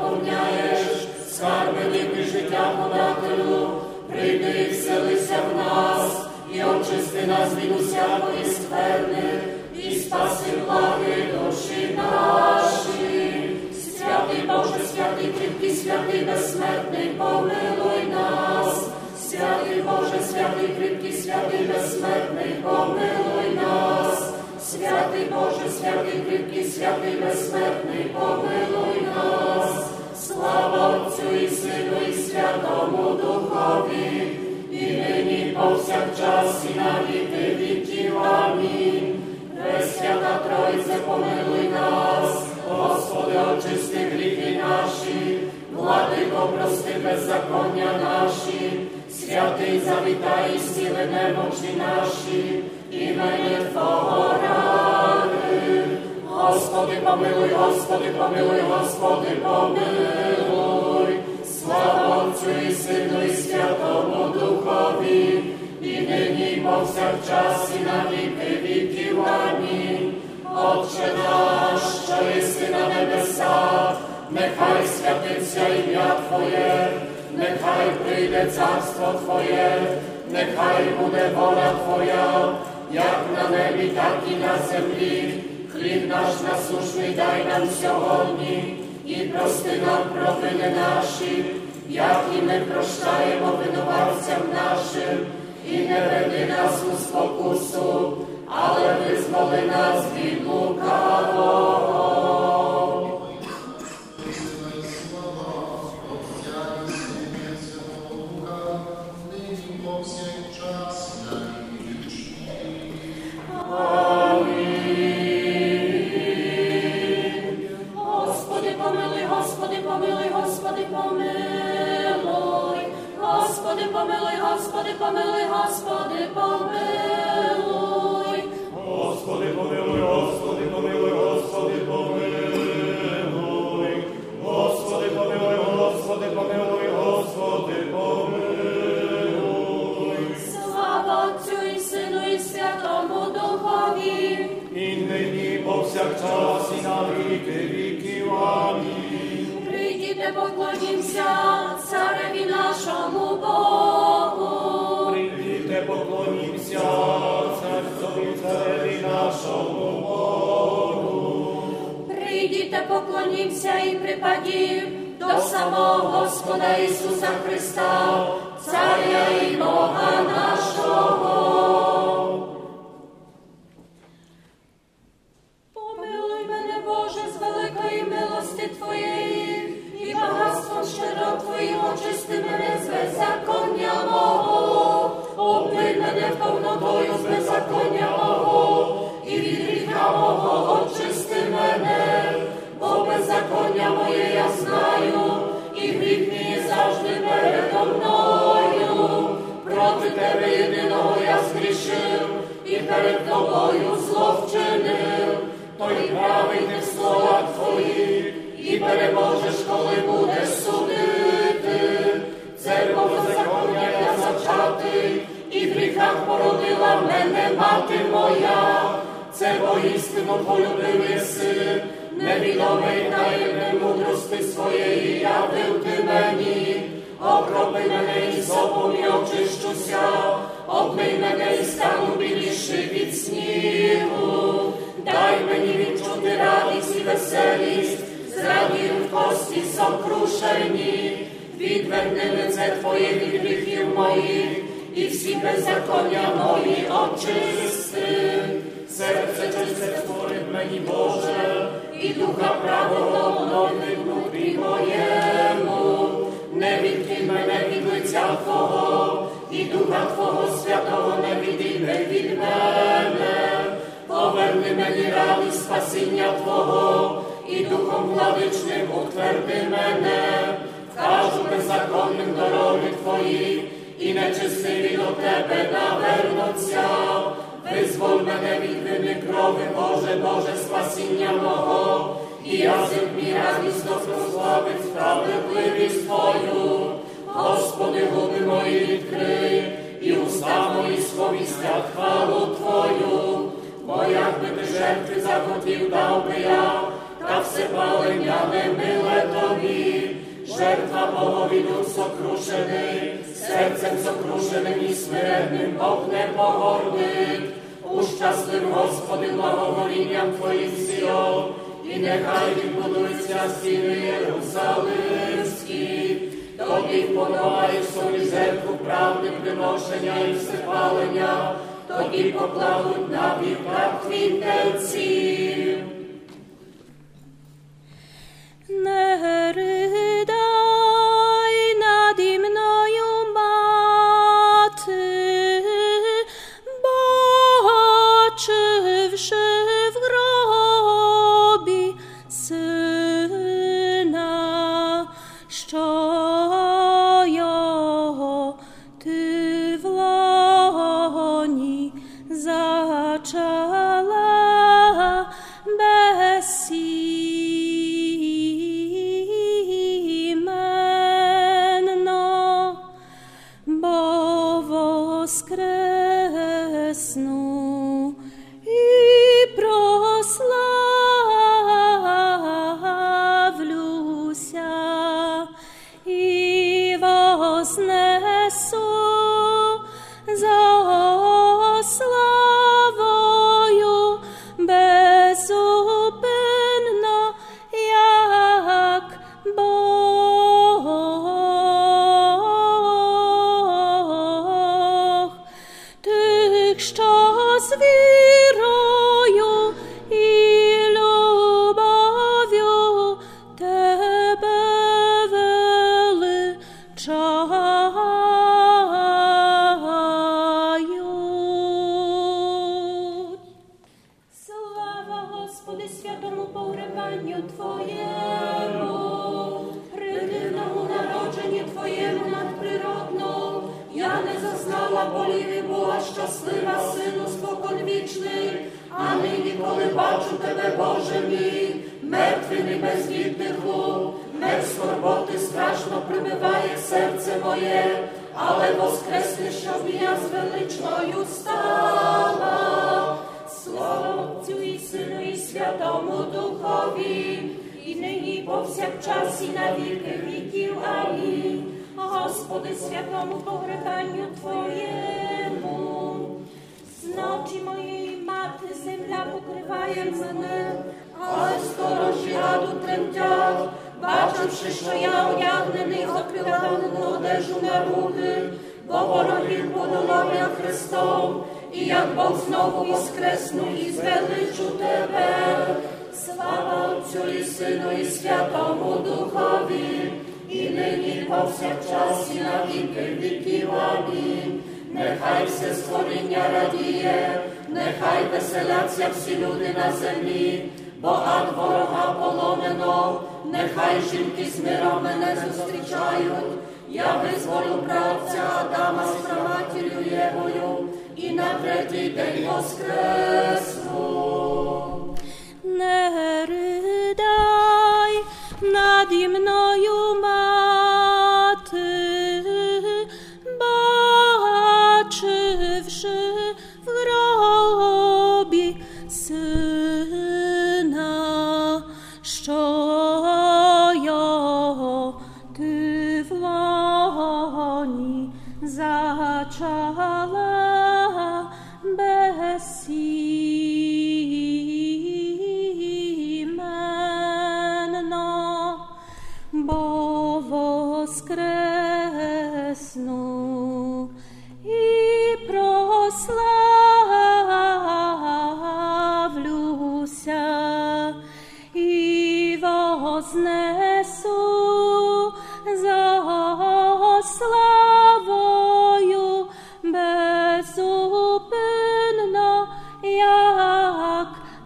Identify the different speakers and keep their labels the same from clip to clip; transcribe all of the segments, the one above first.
Speaker 1: наповняєш, скарби ліпи життя подателю, прийди і вселися в нас, і очисти нас від усякої скверни, і спаси благи душі наші. Святий Боже, святий кріпкий, святий безсмертний, помилуй нас. Святий Боже, святий кріпкий, святий безсмертний, помилуй нас. Святий Боже, святий кріпкий, святий безсмертний, помилуй нас. Слава Отцю і Сину і Святому Духові, і нині повсякчас і на віки віків. Амінь. Пресвята Тройце, помилуй нас. Господи, очисти гріхи наші, Владико, прости беззаконня наші, святий завітай і зціли немочі наші, імені Твого ради. Господи, помилуй, Господи, помилуй, Господи, помилуй. Слава Отцю і Сину і Святому Духові, і нині і повсякчас і на віки віків. Амінь. Отче наш, що єси на небесах, нехай святиться ім'я Твоє, нехай прийде царство Твоє, нехай буде воля Твоя, як на небі, так і на землі. Хліб наш насущний дай нам сьогодні, і прости нам провини наші, як і ми прощаємо винуватцям нашим, і не веди нас у спокусу, але визволи нас від лукавого.
Speaker 2: Господи, помилуй, Господи, помилуй, Господи, помилуй. Господи, помилуй, Господи, помилуй, Господи, помилуй.
Speaker 3: Господи, помилуй, Господи, помилуй, Господи, помилуй. Господи, помилуй, Господи, помилуй, Господи, помилуй.
Speaker 2: Слава Отцю і Сину і Святому Духові,
Speaker 3: І нині повсякчас і на віки віків. Амінь.
Speaker 2: прийдіте, поклонімся цареві нашому Богу.
Speaker 3: Прийдіте, поклонімся царцові, цареві нашому Богу.
Speaker 2: Прийдіте, поклонімся і припадім до самого Господа Ісуса Христа, Царя і Бога нашого. Помилуй мене, Боже, з великої милости Твоєї, і багатством щедро Твоїм очисти мене з беззаконня мого. Обмий мене повнотою з беззаконня мого, і від гріха мого очисти мене. Бо беззаконня моє я знаю, і гріх мій завжди передо мною. Проти Тебе єдиного я згрішив, і перед Тобою зло вчинив. Той правий не в словах Твоїх, і переможеш, коли будеш судити. Церква беззаконня я зачатий, і в гріхах породила мене мати моя. Це воістину полюбив єси, невідомий таємне мудрости своєї явив ти мені. Окропи мене ізопом і очищуся, обмий мене і стану біліший від снігу. Дай мені відчути радість і веселість, зрадію в кості сокрушені. Відверни лице Твоє від гріхів моїх, і всі беззаконня мої очисти. Серце чисте створив мені, Боже, і духа правого обнови внутрі моєму. Не відкинь мене від лиця Твого, і духа Твого святого не відійме від мене. Поверни мені радість спасіння Твого, і духом владичним утверди мене. Кажу беззаконним дороги Твої, і нечестиві до Тебе навернуться. Визволь мене від вини крови, Боже, Боже, спасіння мого, і язик мій радісно прославить справедливість Твою. Господи, губи мої відкрий, і уста мої сповістять хвалу Твою. Бо як би ти жертви захотів, дав би я,
Speaker 1: та всепалення немиле тобі. Жертва Богові дух сокрушений, серцем сокрушеним і смиренним Бог не погордить. Ущаслив, Господи, благоволінням Твоїм Сіон, і нехай відбудуються стіни Єрусалимські. Тобі вподобаєш собі жертву правди, приношення і всепалення, тобі покладуть на вівтар твій тельці.
Speaker 2: Не ридай наді мною, мати, бачивши в гробі сина, що його ти в лоні зачала безсіменно, бо воскресну і прославлюся, і вознесу за славою безупинно, як Бог. Тих, що з вірою і любов'ю тебе величають. Слава Господи, святому погребанню Твоєму, придивному народженні Твоєму надприродно. Я не зазнала болів і була щаслива, Сину споконвічний, а нині, коли бачу Тебе, Боже мій, мертвий без віддиху, меч скорботи страшно прибиває серце моє, але воскресни, щоб я з величною стала. Слава Отцю і Сину і Святому Духові, і нині повсякчас, і на віки віків. Амінь. Господи, святому погребанню Твоєму, з ночі моєї мати земля покриває мене, але сторожі аду тремтять, бачивши, що я одягнений з окривавлену одежу на руки, бо ворогів подолав я Христом, і як Бог знову воскресну і звеличу Тебе. Слава Отцю і Сину і Святому Духові, і нині повсякчас, і на віки віків. Амінь. Нехай все створіння радіє, нехай веселяться всі люди на землі, бо ад ворога полонено, нехай жінки з миром мене зустрічають. Я визволю правця Адама з праматір'ю Євою, і на третій день воскресну. Не ридай наді мною, мати, бачивши в гробі сина, що його ти в лоні зачала безсіменно, бо воскресну і прославлюся, і вознесу за славою безупинно, як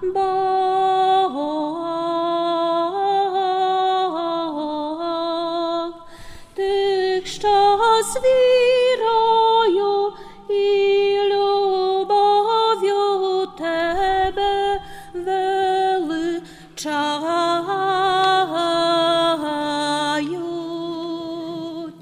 Speaker 2: Бог. Тих, що з вірою і любов'ю тебе величають.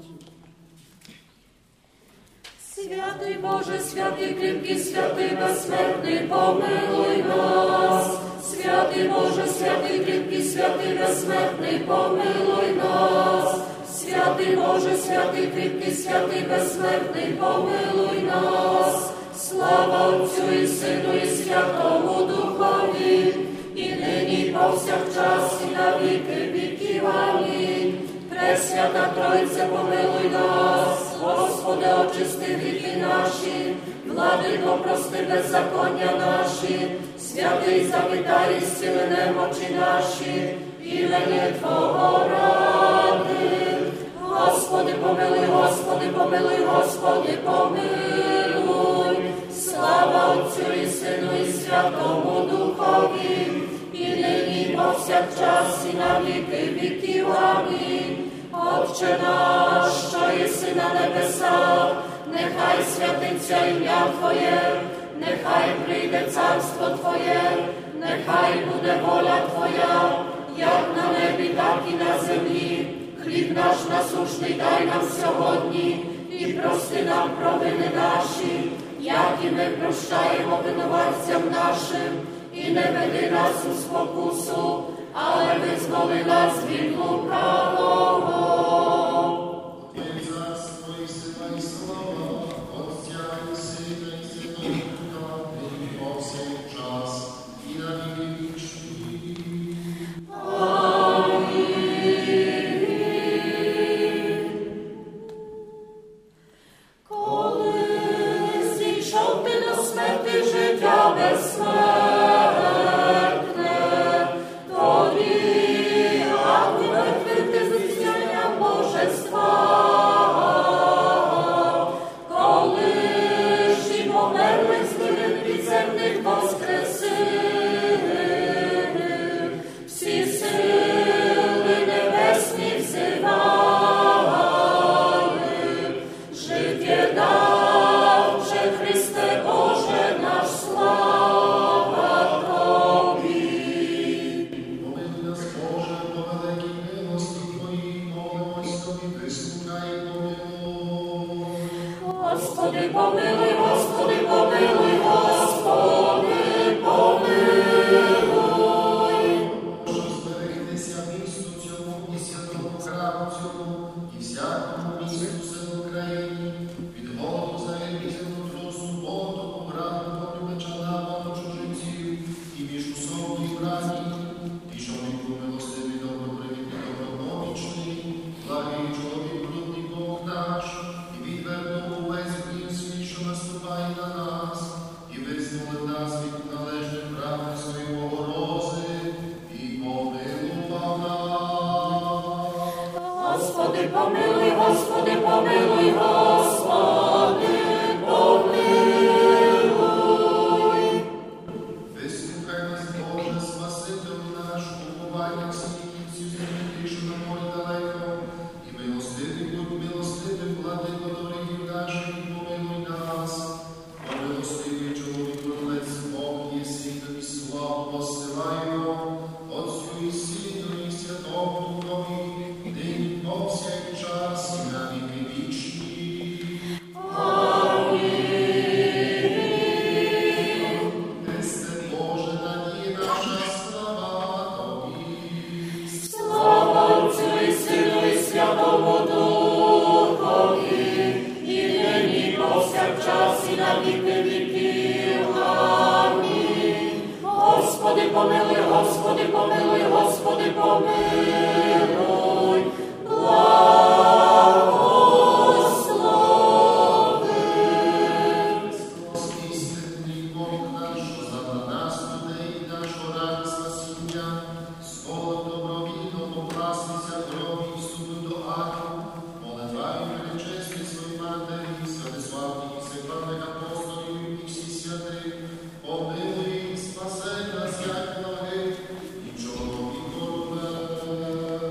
Speaker 2: Святий Боже, святий кріпкий, святий безсмертний, помилуй нас. Святий Боже, святий кріпкий, святий безсмертний, помилуй нас. Святий Боже, святий кріпкий, святий безсмертний, помилуй нас. Слава Отцю і Сину і Святому Духові, і нині, і повсякчас, і на віки віків. Амінь. Пресвята Тройця, помилуй нас. Господи, очисти гріхи наші, Владико, прости беззаконня наші, святий завітай, зціли немочі наші, імені Твого ради. Господи, помилуй, Господи, помилуй, Господи, помилуй. Слава Отцю і Сину і Святому Духові, і нині, і повсякчас, і на віки віків. Амінь. Отче наш, що єси на небесах, нехай святиться ім'я Твоє, нехай прийде царство Твоє, нехай буде воля Твоя, як на небі, так і на землі. Хліб наш насущний дай нам сьогодні, і прости нам провини наші, як і ми прощаємо винуватцям нашим, і не веди нас у спокусу, але визволи нас від лукавого. Господи, помилуй, Господи, помилуй, Господи, помилуй.
Speaker 4: Зберегтеся місту цьому і святому храму цьому, і всякому місту все в Україні, від голоду загибізну тросу, потопу, рану, волю меча нападу чужинців, і міжусобні брані, і чоловіку милостивий, добропривітний, добропомічний, благий чоловік, брудний Бог наш, і відвернув увесь гнів свій, що наступає на нас, і визволив нас від належних правди своєї Богорози, і помилував нас.
Speaker 2: Господи, помилуй, Господи, помилуй, Господи, помилуй.
Speaker 4: Вислухай нас, Боже, Спасителю наш, уповання всіх кінців землі, що на морі далеко, і милостивий будь милостивим, владико дорогів наших, і помилуй нас. О милостивий чоловік, Отець Бог, єси, тобі славу посилаємо, Отцю і Сину і Святому Духові, нині повсякчас і на віки вічні. Христе Боже, надія наша, слава Тобі.
Speaker 2: Слава Отцю і Сину і Святому Духові, і нині, і повсякчас, і на віки віків. Амінь. Господи, помилуй, Господи, помилуй, Господи, помилуй. Благослови.
Speaker 4: Христос, істинний Бог наш, задля нас, людей, нашого ради спасіння, скоро добровільно покластися крові і суду до аду, молитвами величезні свої матері, святиславних і всекладних апостолів і всіх святих, помилуй і спаси нас, як ноги, і чоловікове.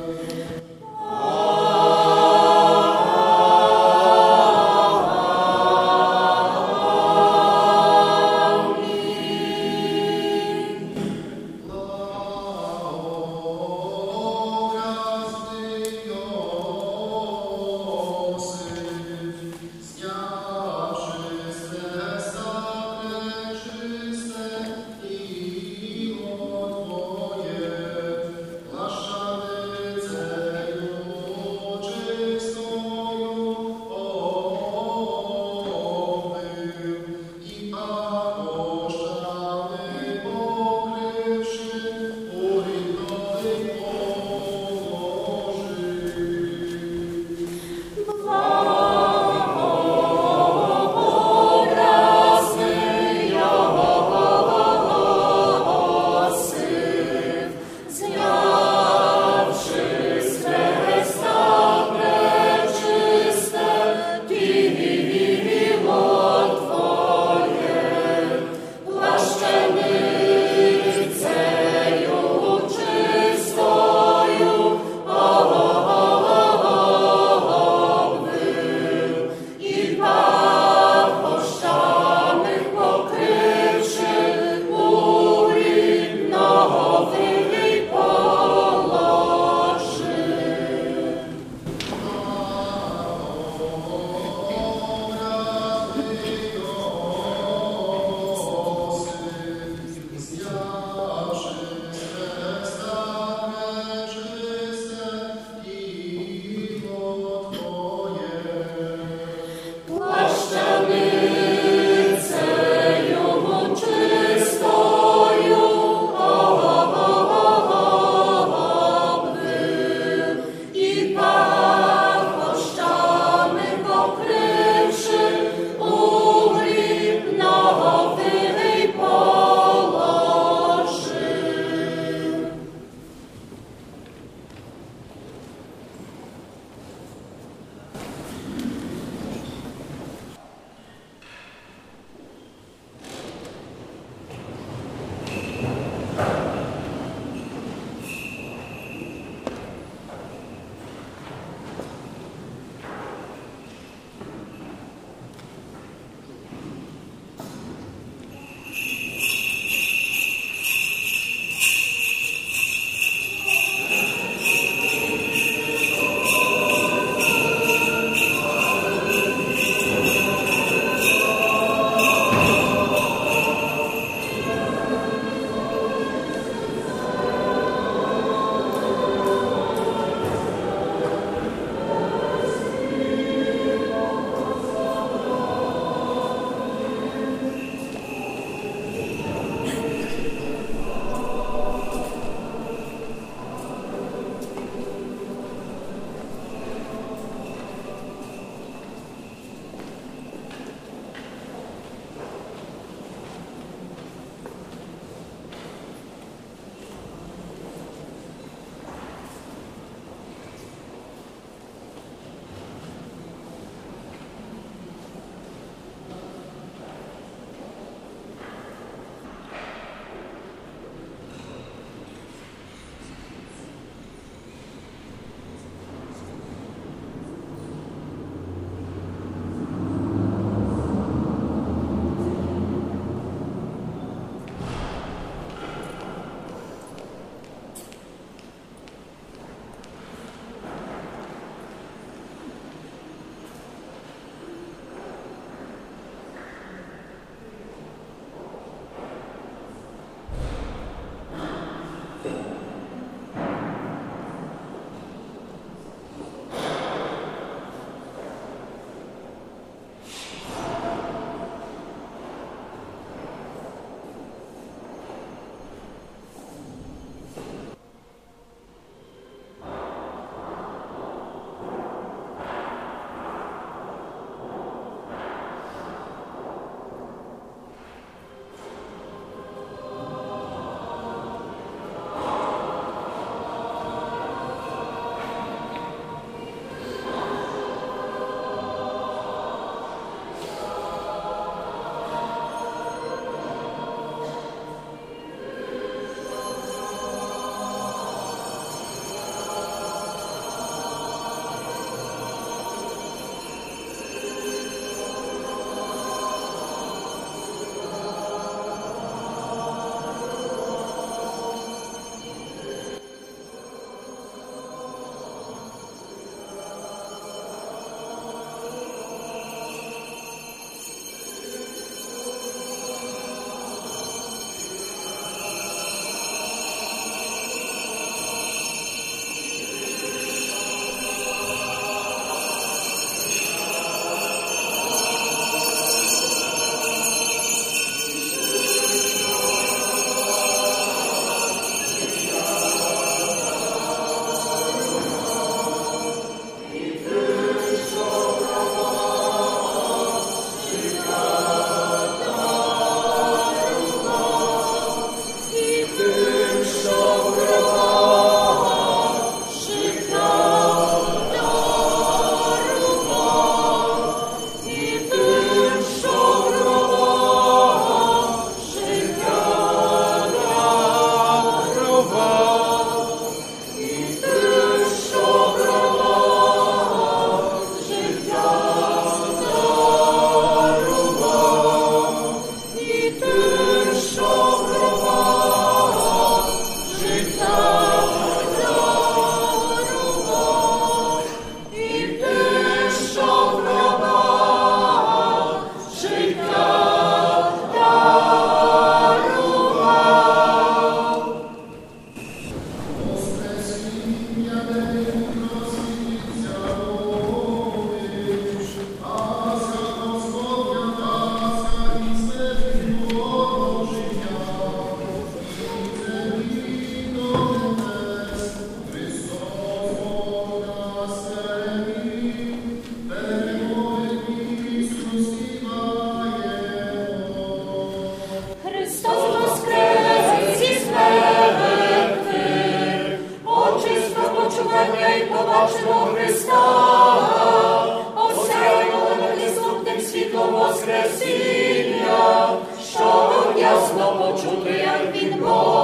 Speaker 2: почути, як він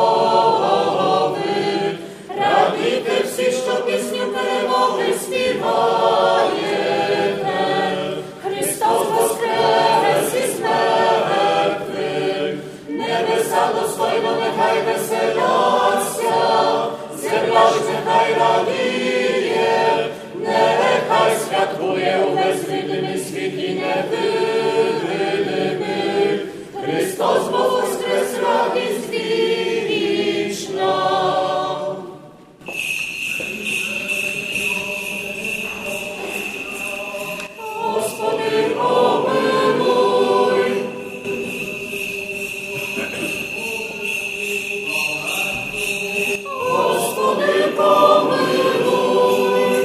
Speaker 2: мовить. Радійте всі, що пісню перемоги співаєте. Христос воскрес із мертвих, небеса достойно нехай веселяться, земля ж нехай радіє, нехай святкує увесь видимий світ і невидимий. Христос воскрес, радість вічна. Господи, помилуй. Господи, помилуй.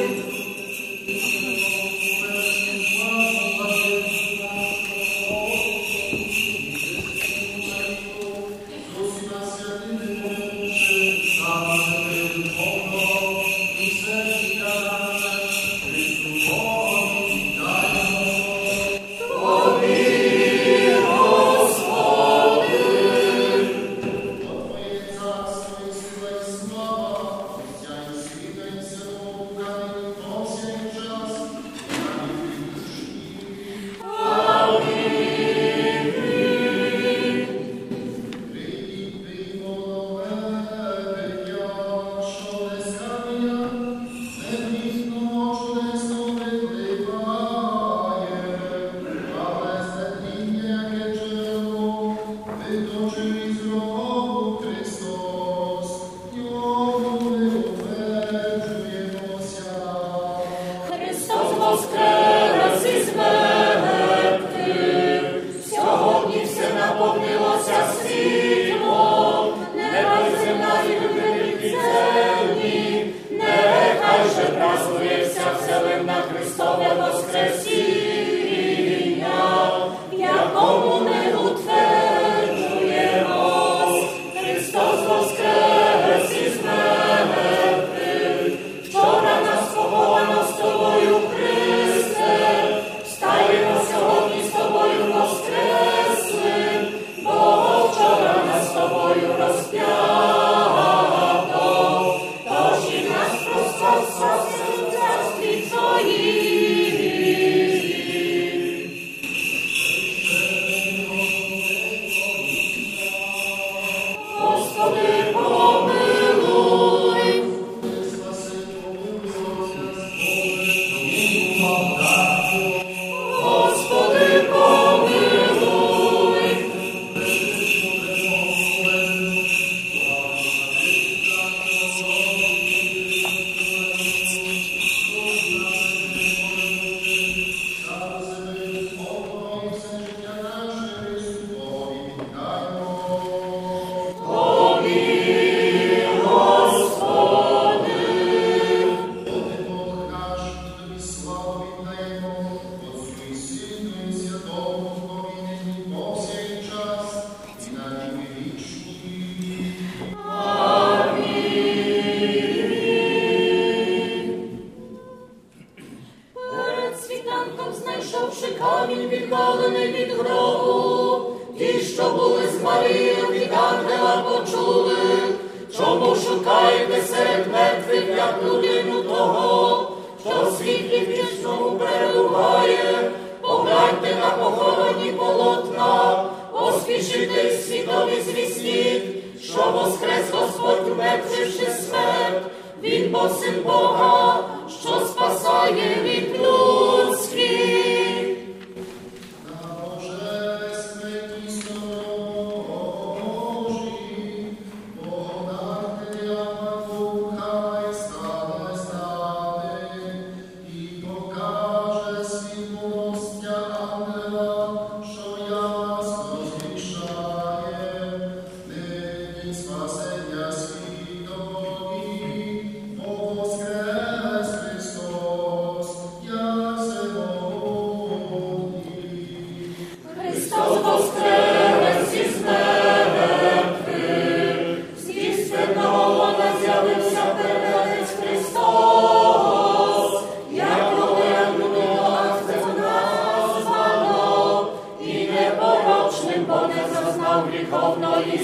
Speaker 4: Воскрес Христос,
Speaker 1: гріховної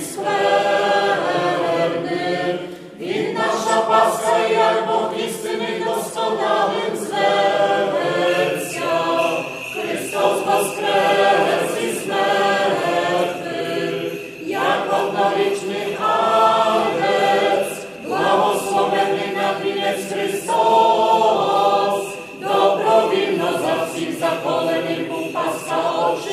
Speaker 1: скверни. Він наша Пасха, як Бог істинний досконалим зветься. Христос воскрес із мертвих, як однорічний агнець, благословений на вінець Христос, добровільно за всіх заколений був Пасха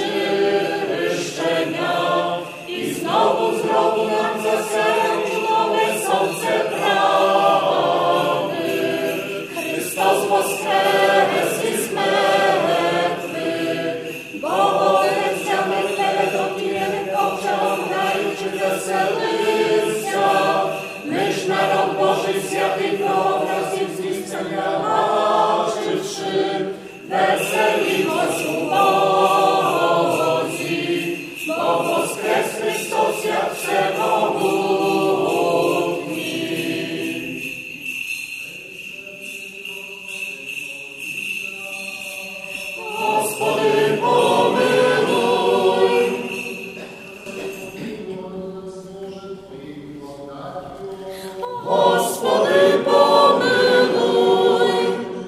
Speaker 1: очищення, і знову зробив нам за себе нове сонце правди. Христос воскрес із мертвих, Богородицями перед отіями ковчегом граючи веселився. Ми ж народ Божий святий прообразів здійснення бачивши, веселімось у Бозі, бо воскрес Христос, як всемогутній. Господи, помилуй. Господи, помилуй.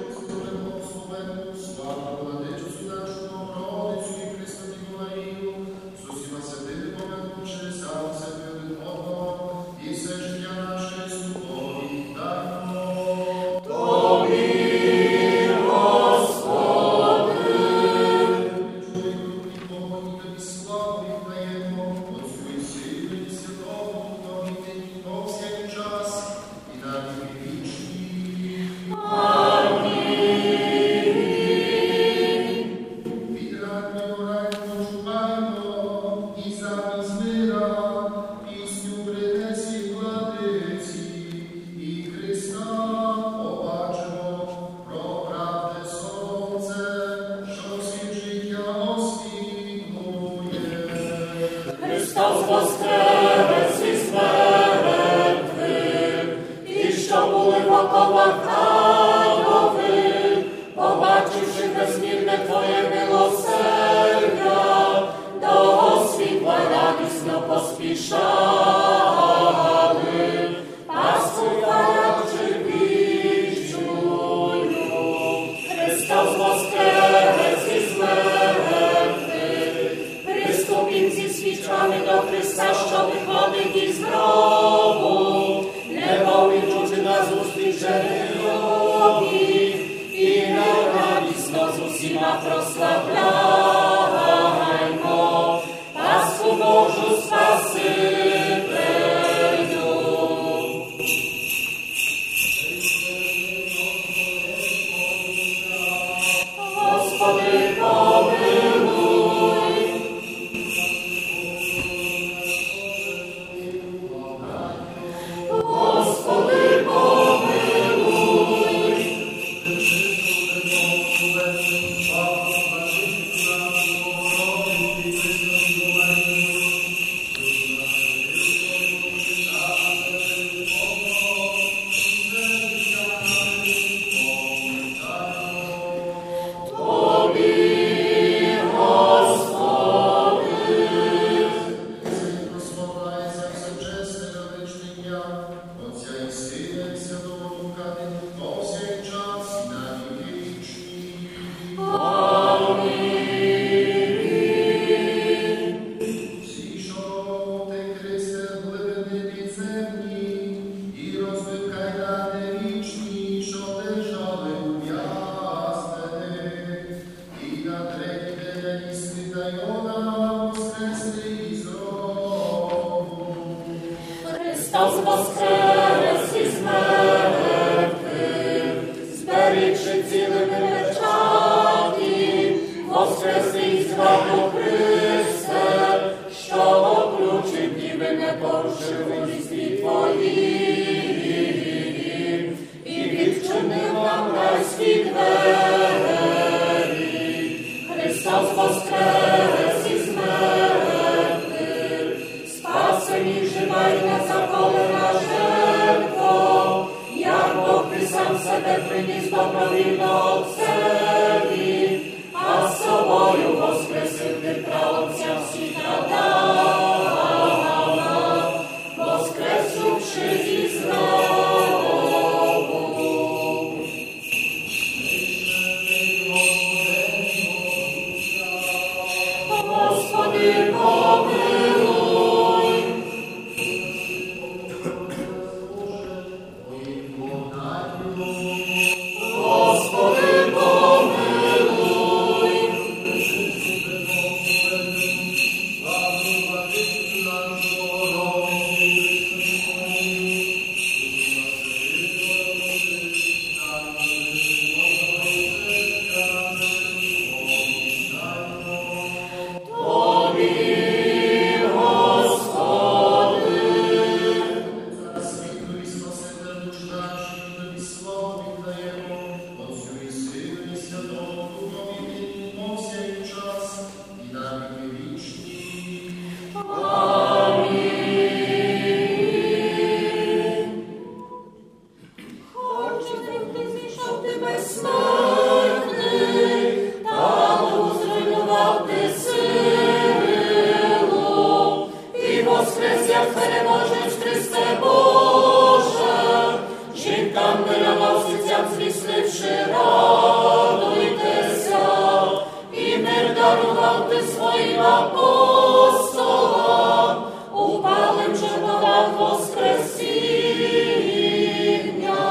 Speaker 1: Христос воскрес із мертвих, і що були в оковах адових, побачивши безмірне Твоє милосердя, до світла радісно поспішали, Пасху хвалячи вічною. Христос воскрес із мертвих, приступім зі свічами до Христа, що виходить із гробу, неволічучи назустріч Жидові, і радісно з усіма прославляймо Пасху Божу Спасителю. Господи, помилуй. Господи, помилуй. Христос воскрес із мертвих, зберігши цілими вечаті, воскреси із гробу Христе, що оключив діви не порушив у різдві Твоїм, і відчинив нам райські двері. Христос воскрес із мертвих, спасені жива й незаколена жертва, як Бог ти сам себе приніс добровільно Отцеві, а з собою воскресив ти Господи, помилуй. Господи, помилуй.
Speaker 4: Світло і спаситель душ наших, тобі славу віддаємо, Отцю і Сину і Святому Духові, повсякчас і на віки вічні.
Speaker 2: Хочу ти зійшов ти безсмертний, та зруйнував ти силу, і воскрес, як переможеш, Христе Боже, жінкам мироносицям звісливши, радуйтеся, і мир дарував ти своїм апостолам, упалим чорнотах воскресіння.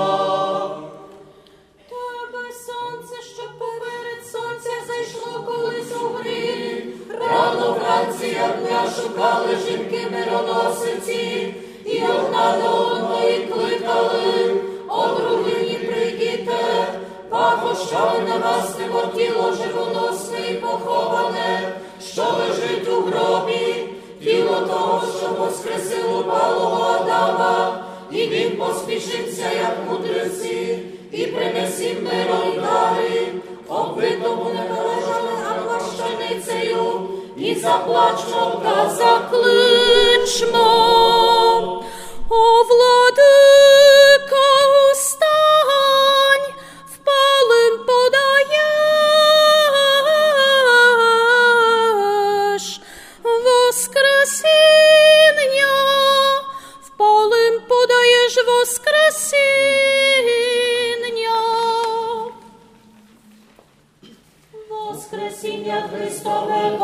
Speaker 2: Тебе сонце, що поперед сонця зайшло колись у грі, рано вранці, як дня шукали жінки мироносиці, і одна до одної кликали, о другині прийдіте, пахощами намастимо тіло живоносне і поховане, що лежить у гробі, тіло того, що воскресив упалого Адама, і він поспішився, як мудреці, і принесім миро й дари, оббитому неналежали, а плащаницею, і заплачмо та закличмо. О, владико, устань, впалим подаєш воскресіння, впалим подаєш воскресіння. Воскресіння Христове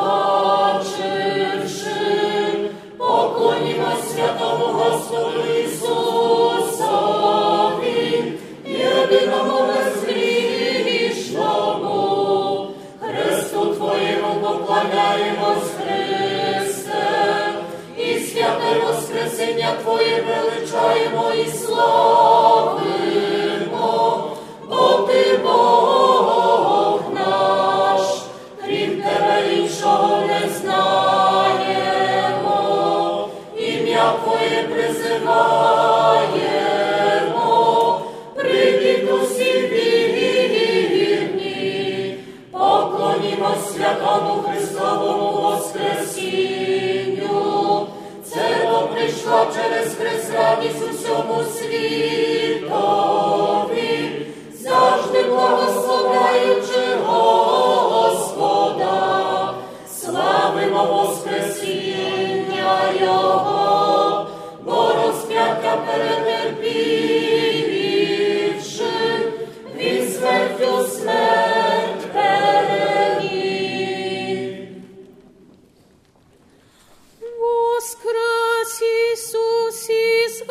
Speaker 2: бачивши, поклонімось святому Господу Ісусові, єдиному безгрішному, Христу Твоєму поклоняємось, Христе, і святе воскресіння Твоє величаємо і славимо, бо Ти Бог наш, крім Тебе іншого не знаємо, ім'я Твоє призиваємо, прийдіть усі вірні, поклонімось святому Христовому воскресінню. Церква прийшла через хрест радість усьому світові, завжди благословляючи Господа, славимо воскресіння Його, бо розп'яття перетерпівши, він смертю смерть переміг. Воскрес Ісус із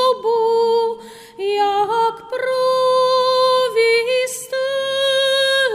Speaker 2: гробу, як провістив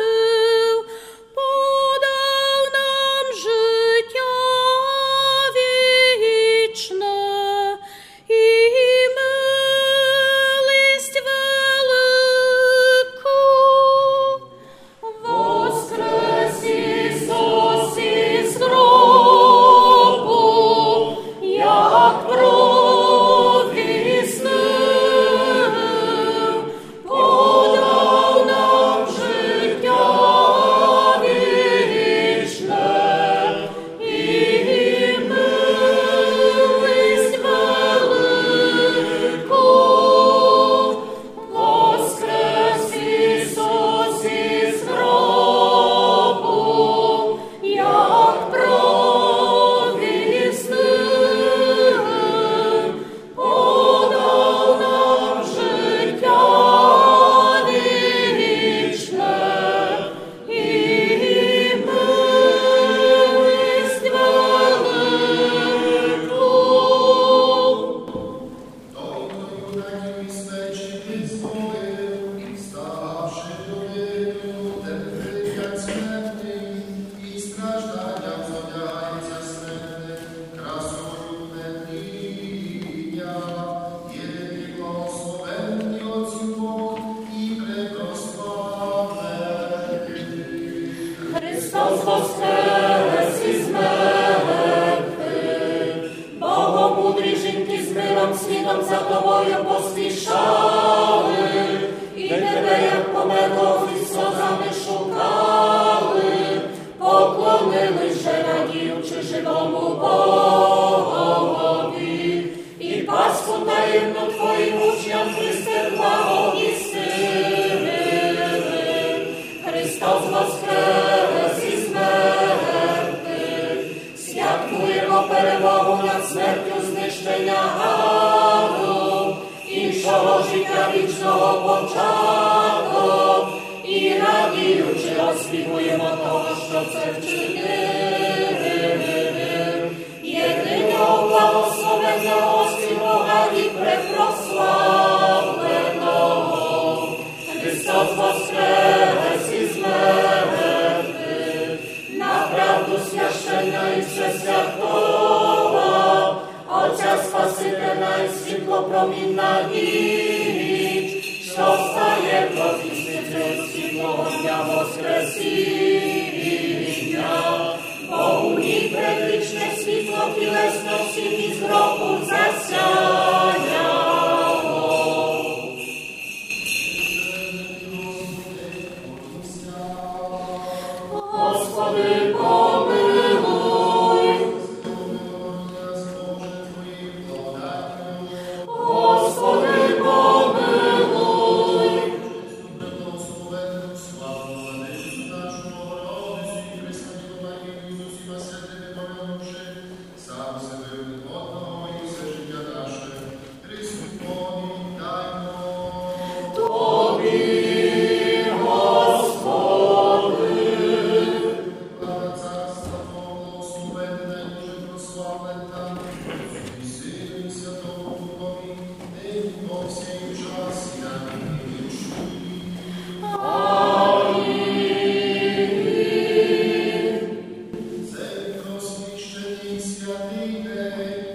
Speaker 1: воскрес із мертвих. Богомудрі жінки з миром світом за тобою поспішали, і тебе, як померлого, зі сльозами шукали, поклонились же, радіючи живому Богові, і Пасху таємну твоїм учням Христе благовістили. Христос воскрес із мертвих, святкуємо перемогу над смертю, знищення гаду, іншого життя вічного початок, і радіючи оспівуємо того, що це вчинив. Єдиного благословенного Бога і препрославленого. Христос воскрес із мертвих, на правду священна і всесвятого, Отця Спасителя і світлопромінна ніч, що стає провісницею світлого дня Воскресіння. Бо у ній предвічне світло тілесності і зроку засяяло. Господи, помилуй. Господи, помилуй.
Speaker 4: Сам себе одного і все життя наше, Христу помінаймо.
Speaker 1: Тобі, Господи.
Speaker 4: Слава Царства Твого, благословенна і дуже прославлена, і Сину, і Святому Духові, нині повсякчас, і на віки вічні. Цей просвіщений святий день